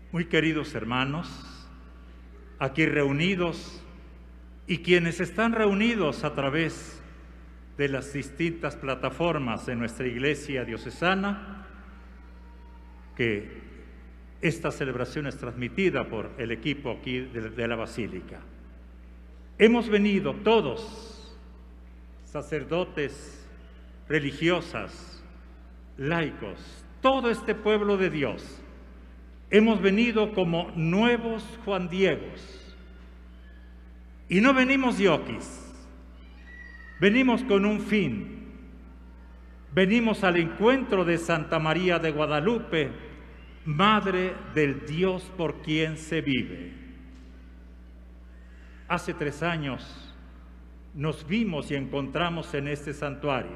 Muy queridos hermanos, aquí reunidos y quienes están reunidos a través de las distintas plataformas de nuestra Iglesia diocesana, que esta celebración es transmitida por el equipo aquí de la Basílica. Hemos venido todos, sacerdotes, religiosas, laicos, todo este pueblo de Dios, hemos venido como nuevos Juan Diegos. Y no venimos yoquis, venimos con un fin. Venimos al encuentro de Santa María de Guadalupe, Madre del Dios por quien se vive. Hace 3 años nos vimos y encontramos en este santuario.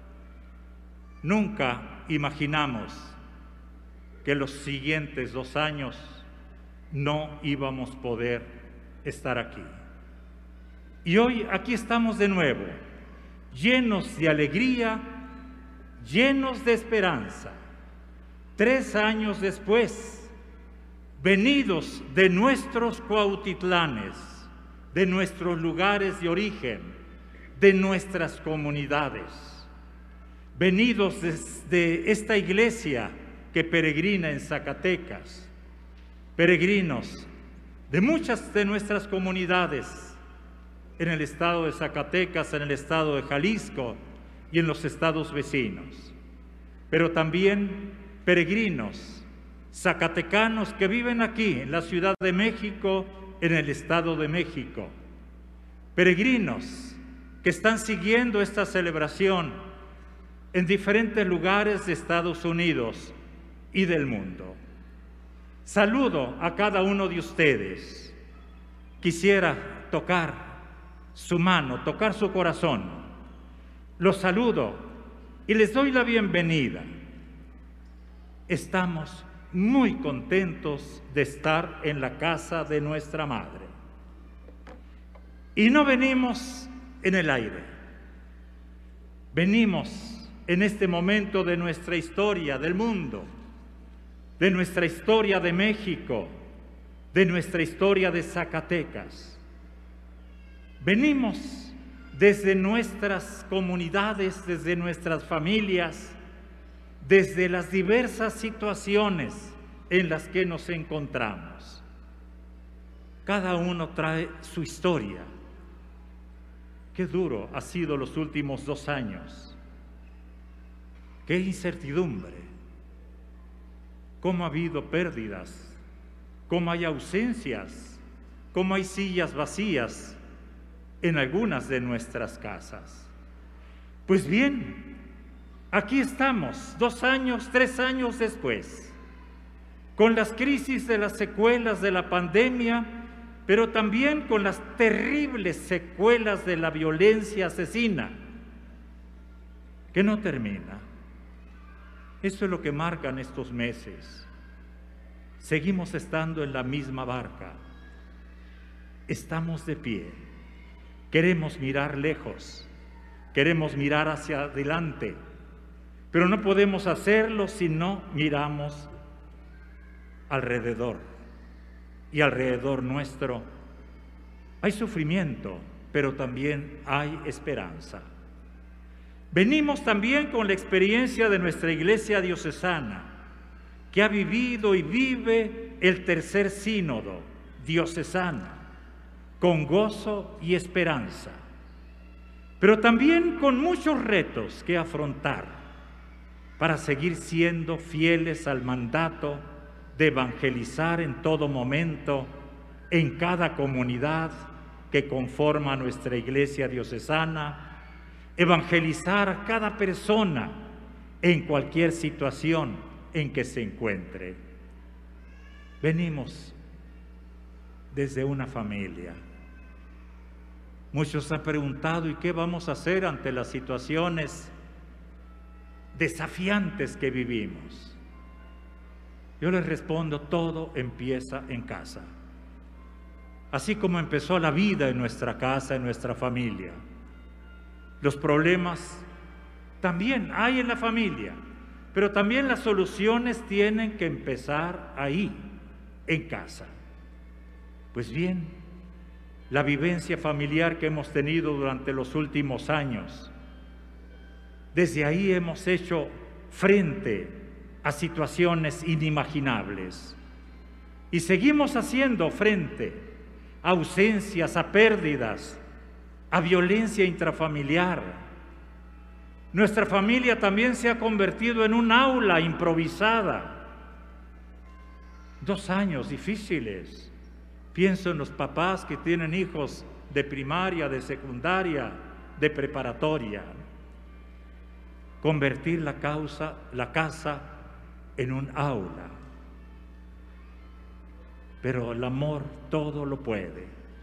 Nunca imaginamos que los siguientes 2 años no íbamos a poder estar aquí. Y hoy aquí estamos de nuevo, llenos de alegría, llenos de esperanza. 3 años después, venidos de nuestros cuautitlanes, de nuestros lugares de origen, de nuestras comunidades, venidos desde esta iglesia que peregrina en Zacatecas, peregrinos de muchas de nuestras comunidades en el estado de Zacatecas, en el estado de Jalisco y en los estados vecinos, pero también peregrinos zacatecanos que viven aquí en la Ciudad de México, en el Estado de México, peregrinos que están siguiendo esta celebración en diferentes lugares de Estados Unidos y del mundo. Saludo a cada uno de ustedes. Quisiera tocar su mano, tocar su corazón. Los saludo y les doy la bienvenida. Estamos muy contentos de estar en la casa de nuestra Madre. Y no venimos en el aire. Venimos en este momento de nuestra historia del mundo, de nuestra historia de México, de nuestra historia de Zacatecas. Venimos desde nuestras comunidades, desde nuestras familias, desde las diversas situaciones en las que nos encontramos. Cada uno trae su historia. Qué duro ha sido los últimos 2 años. Qué incertidumbre. Cómo ha habido pérdidas, cómo hay ausencias, cómo hay sillas vacías en algunas de nuestras casas. Pues bien, aquí estamos, 2 años, 3 años después, con las crisis de las secuelas de la pandemia, pero también con las terribles secuelas de la violencia asesina, que no termina. Eso es lo que marcan estos meses. Seguimos estando en la misma barca. Estamos de pie. Queremos mirar lejos, queremos mirar hacia adelante, pero no podemos hacerlo si no miramos alrededor. Y alrededor nuestro hay sufrimiento, pero también hay esperanza. Venimos también con la experiencia de nuestra Iglesia diocesana, que ha vivido y vive el 3er sínodo diocesano, con gozo y esperanza, pero también con muchos retos que afrontar para seguir siendo fieles al mandato de evangelizar en todo momento, en cada comunidad que conforma nuestra Iglesia diocesana, evangelizar a cada persona en cualquier situación en que se encuentre. Venimos desde una familia. Muchos han preguntado, ¿y qué vamos a hacer ante las situaciones desafiantes que vivimos? Yo les respondo, todo empieza en casa. Así como empezó la vida en nuestra casa, en nuestra familia. Los problemas también hay en la familia, pero también las soluciones tienen que empezar ahí, en casa. Pues bien, la vivencia familiar que hemos tenido durante los últimos años, desde ahí hemos hecho frente a situaciones inimaginables y seguimos haciendo frente a ausencias, a pérdidas, a violencia intrafamiliar. Nuestra familia también se ha convertido en un aula improvisada. 2 años difíciles. Pienso en los papás que tienen hijos de primaria, de secundaria, de preparatoria. Convertir la casa en un aula. Pero el amor todo lo puede.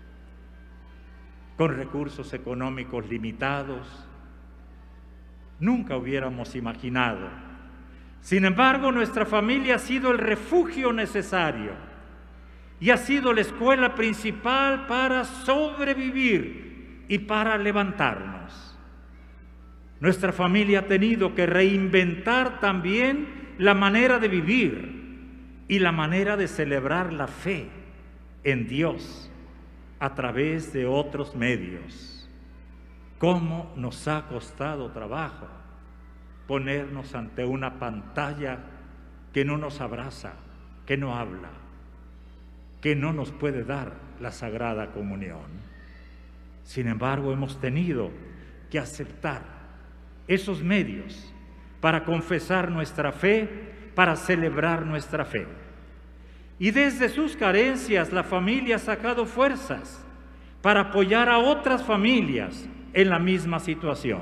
Con recursos económicos limitados, nunca hubiéramos imaginado. Sin embargo, nuestra familia ha sido el refugio necesario y ha sido la escuela principal para sobrevivir y para levantarnos. Nuestra familia ha tenido que reinventar también la manera de vivir y la manera de celebrar la fe en Dios a través de otros medios. ¿Cómo nos ha costado trabajo ponernos ante una pantalla que no nos abraza, que no habla, que no nos puede dar la Sagrada Comunión? Sin embargo, hemos tenido que aceptar esos medios para confesar nuestra fe, para celebrar nuestra fe. Y desde sus carencias la familia ha sacado fuerzas para apoyar a otras familias en la misma situación.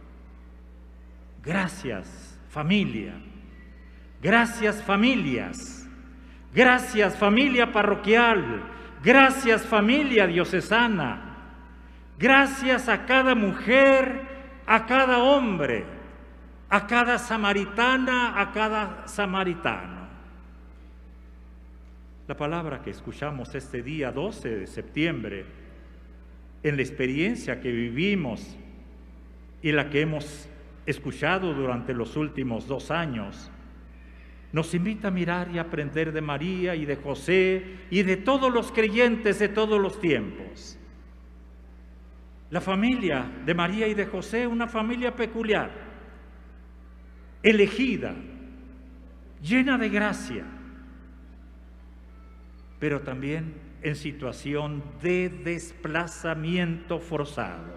Gracias, familia. Gracias, familias. Gracias, familia parroquial. Gracias, familia diocesana. Gracias a cada mujer, a cada hombre, a cada samaritana, a cada samaritano. La palabra que escuchamos este día 12 de septiembre, en la experiencia que vivimos y la que hemos escuchado durante los últimos 2 años, nos invita a mirar y aprender de María y de José y de todos los creyentes de todos los tiempos. La familia de María y de José, una familia peculiar, elegida, llena de gracia, pero también en situación de desplazamiento forzado.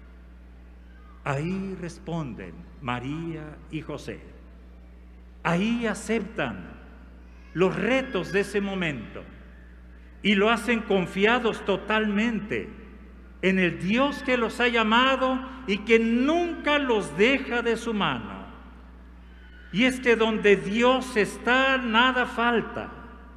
Ahí responden María y José. Ahí aceptan los retos de ese momento y lo hacen confiados totalmente en el Dios que los ha llamado y que nunca los deja de su mano. Y es que donde Dios está, nada falta.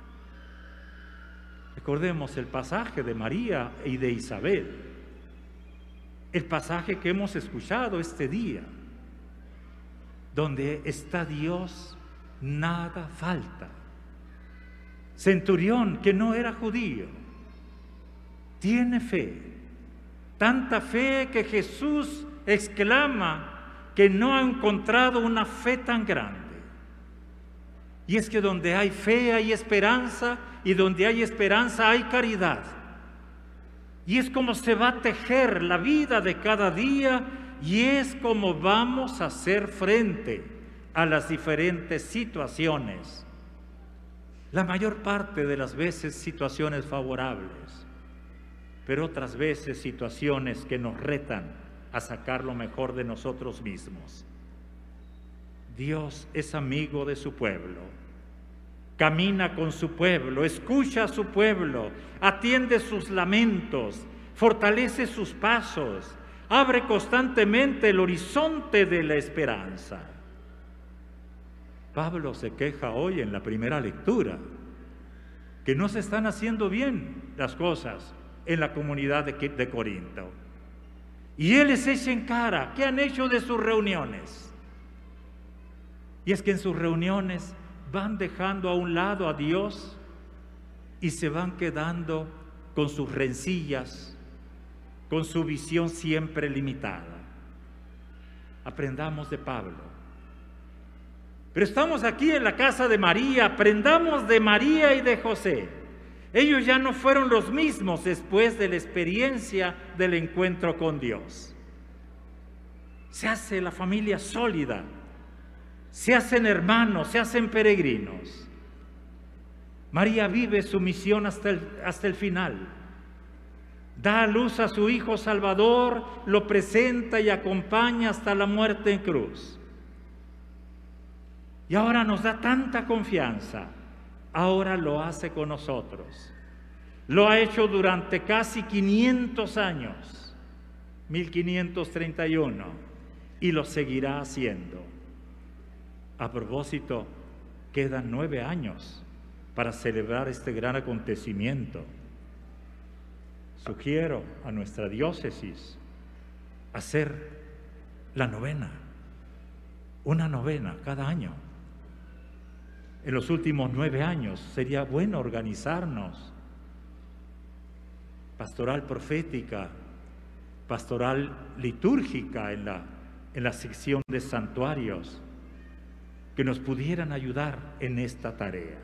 Recordemos el pasaje de María y de Isabel, el pasaje que hemos escuchado este día. Donde está Dios, nada falta. Centurión, que no era judío, tiene fe, tanta fe que Jesús exclama que no ha encontrado una fe tan grande. Y es que donde hay fe hay esperanza, y donde hay esperanza hay caridad. Y es como se va a tejer la vida de cada día, y es como vamos a hacer frente a las diferentes situaciones. La mayor parte de las veces situaciones favorables, pero otras veces situaciones que nos retan a sacar lo mejor de nosotros mismos. Dios es amigo de su pueblo, camina con su pueblo, escucha a su pueblo, atiende sus lamentos, fortalece sus pasos, abre constantemente el horizonte de la esperanza. Pablo se queja hoy en la primera lectura que no se están haciendo bien las cosas en la comunidad de Corinto. Y él les echa en cara qué han hecho de sus reuniones. Y es que en sus reuniones van dejando a un lado a Dios y se van quedando con sus rencillas, con su visión siempre limitada. Aprendamos de Pablo. Pero estamos aquí en la casa de María, aprendamos de María y de José. Ellos ya no fueron los mismos después de la experiencia del encuentro con Dios. Se hace la familia sólida, se hacen hermanos, se hacen peregrinos. María vive su misión hasta el final. Da a luz a su Hijo Salvador, lo presenta y acompaña hasta la muerte en cruz. Y ahora nos da tanta confianza, ahora lo hace con nosotros. Lo ha hecho durante casi 500 años, 1531, y lo seguirá haciendo. A propósito, quedan 9 años para celebrar este gran acontecimiento. Sugiero a nuestra diócesis hacer la novena, una novena cada año. En los últimos 9 años sería bueno organizarnos. Pastoral profética, pastoral litúrgica en la sección de santuarios, que nos pudieran ayudar en esta tarea.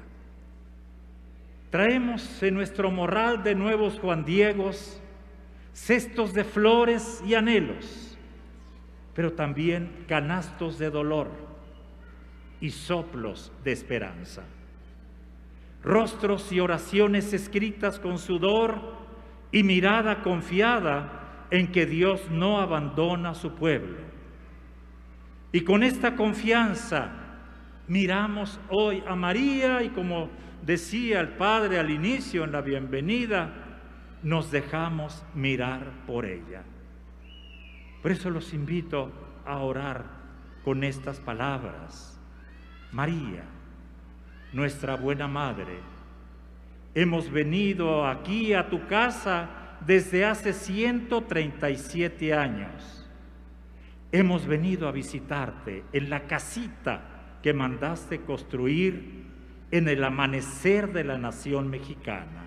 Traemos en nuestro morral de nuevos Juan Diegos cestos de flores y anhelos, pero también canastos de dolor y soplos de esperanza. Rostros y oraciones escritas con sudor y mirada confiada en que Dios no abandona a su pueblo. Y con esta confianza miramos hoy a María y, como decía el Padre al inicio en la bienvenida, nos dejamos mirar por ella. Por eso los invito a orar con estas palabras. María, nuestra buena Madre, hemos venido aquí a tu casa desde hace 137 años. Hemos venido a visitarte en la casita que mandaste construir en el amanecer de la nación mexicana.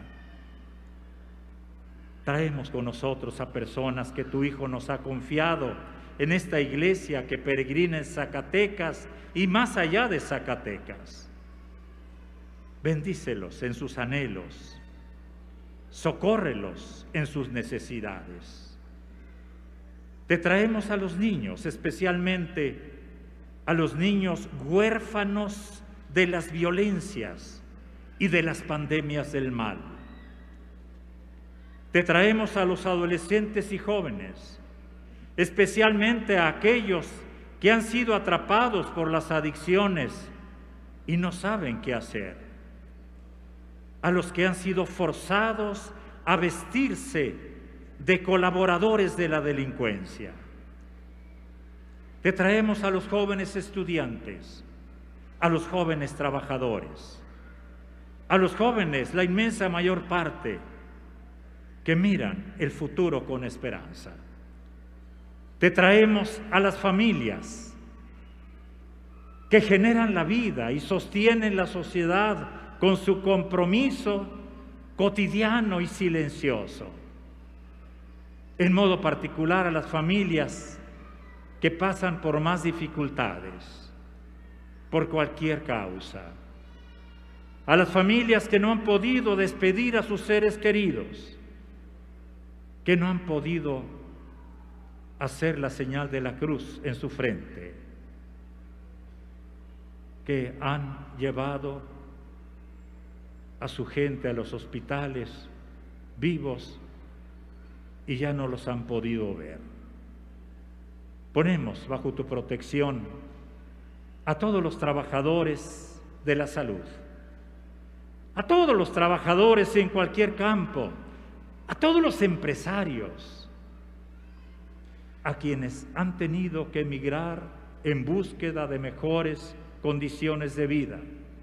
Traemos con nosotros a personas que tu Hijo nos ha confiado en esta iglesia que peregrina en Zacatecas y más allá de Zacatecas. Bendícelos en sus anhelos, socórrelos en sus necesidades. Te traemos a los niños, especialmente a los niños huérfanos de las violencias y de las pandemias del mal. Te traemos a los adolescentes y jóvenes, especialmente a aquellos que han sido atrapados por las adicciones y no saben qué hacer, a los que han sido forzados a vestirse de colaboradores de la delincuencia. Te traemos a los jóvenes estudiantes, a los jóvenes trabajadores, a los jóvenes, la inmensa mayor parte, que miran el futuro con esperanza. Te traemos a las familias que generan la vida y sostienen la sociedad con su compromiso cotidiano y silencioso. En modo particular a las familias que pasan por más dificultades, por cualquier causa. A las familias que no han podido despedir a sus seres queridos, que no han podido hacer la señal de la cruz en su frente, que han llevado a su gente a los hospitales vivos y ya no los han podido ver. Ponemos bajo tu protección a todos los trabajadores de la salud, a todos los trabajadores en cualquier campo, a todos los empresarios, a quienes han tenido que emigrar en búsqueda de mejores condiciones de vida.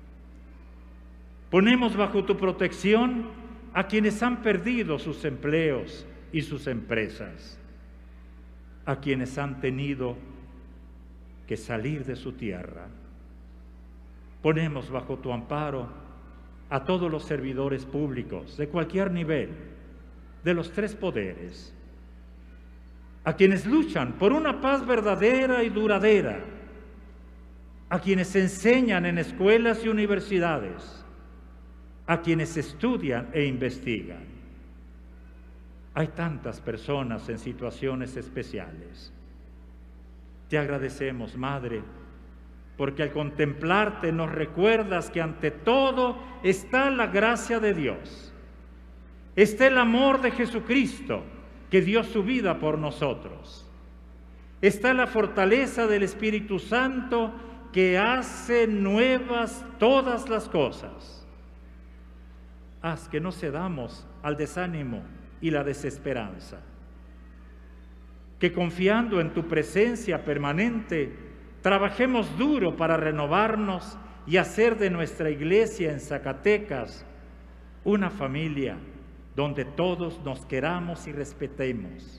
Ponemos bajo tu protección a quienes han perdido sus empleos y sus empresas, a quienes han tenido que salir de su tierra. Ponemos bajo tu amparo a todos los servidores públicos de cualquier nivel, de los 3 poderes, a quienes luchan por una paz verdadera y duradera, a quienes enseñan en escuelas y universidades, a quienes estudian e investigan. Hay tantas personas en situaciones especiales. Te agradecemos, Madre, porque al contemplarte nos recuerdas que ante todo está la gracia de Dios, está el amor de Jesucristo que dio su vida por nosotros, está la fortaleza del Espíritu Santo que hace nuevas todas las cosas. Haz que no cedamos al desánimo y la desesperanza, que confiando en tu presencia permanente, trabajemos duro para renovarnos y hacer de nuestra iglesia en Zacatecas una familia donde todos nos queramos y respetamos,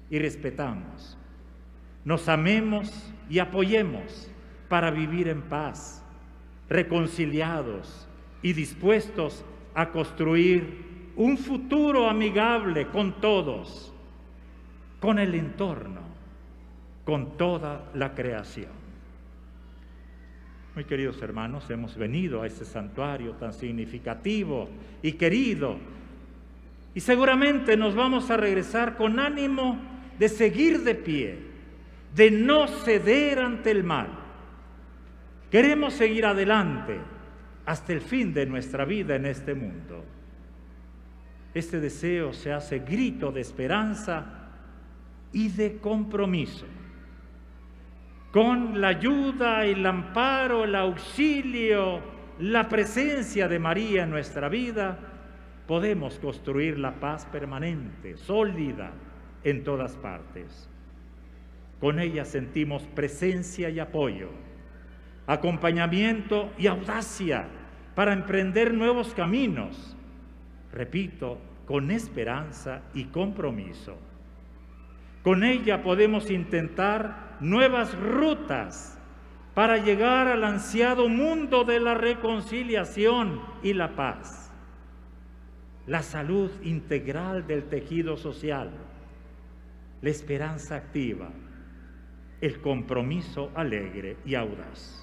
nos amemos y apoyemos para vivir en paz, reconciliados y dispuestos a construir un futuro amigable con todos, con el entorno, con toda la creación. Muy queridos hermanos, hemos venido a este santuario tan significativo y querido, y seguramente nos vamos a regresar con ánimo de seguir de pie, de no ceder ante el mal. Queremos seguir adelante hasta el fin de nuestra vida en este mundo. Este deseo se hace grito de esperanza y de compromiso. Con la ayuda, el amparo, el auxilio, la presencia de María en nuestra vida, podemos construir la paz permanente, sólida, en todas partes. Con ella sentimos presencia y apoyo, acompañamiento y audacia para emprender nuevos caminos. Repito, con esperanza y compromiso. Con ella podemos intentar nuevas rutas para llegar al ansiado mundo de la reconciliación y la paz, la salud integral del tejido social, la esperanza activa, el compromiso alegre y audaz.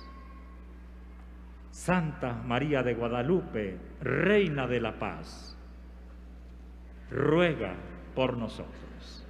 Santa María de Guadalupe, Reina de la Paz, ruega por nosotros.